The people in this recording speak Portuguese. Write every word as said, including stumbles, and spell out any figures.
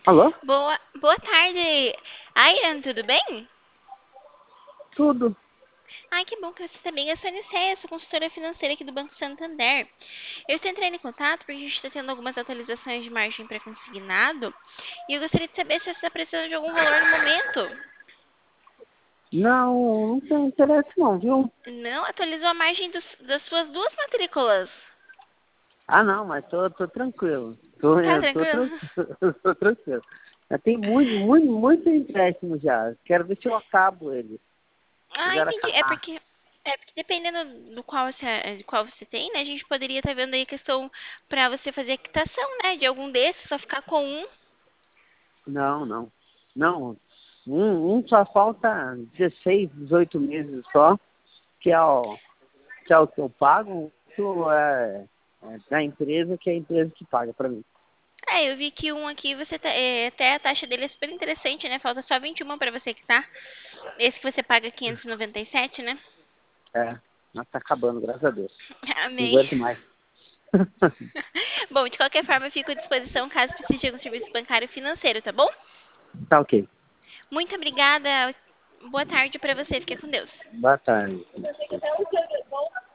Alô? Boa, boa tarde, Airan, tudo bem? Tudo. Ai, que bom que você está bem. Eu sou a Aniceia, sou consultora financeira aqui do Banco Santander. Eu estou entrando em contato porque a gente está tendo algumas atualizações de margem para consignado e eu gostaria de saber se você está precisando de algum valor no momento. Não, não tem interesse não, viu? Não atualizou a margem dos- das suas duas matrículas. Ah, não, mas tô, tô tranquilo. Tô, Tá eu tô, tranquilo? tran- tô tranquilo. Já tem muito, muito, muito empréstimo já. Quero ver se eu acabo ele. Eu Ah, quero entendi. É acabar. porque, é porque dependendo do qual você, de qual você tem, né? A gente poderia estar vendo aí a questão para você fazer a quitação, né? De algum desses, só ficar com um. Não, não. Não. Um, um só falta dezesseis, dezoito meses só, que é o que, é o que eu pago, isso é, é da empresa, que é a empresa que paga pra mim. É, eu vi que um aqui, você tá, é, até a taxa dele é super interessante, né? Falta só vinte e um para você quitar. Esse que você paga quinhentos e noventa e sete, né? É, mas tá acabando, graças a Deus. Não Amém. aguento mais. Bom, de qualquer forma, eu fico à disposição caso precise de algum serviço bancário financeiro, tá bom? Tá ok. Muito obrigada. Boa tarde para você. Fique com Deus. Boa tarde.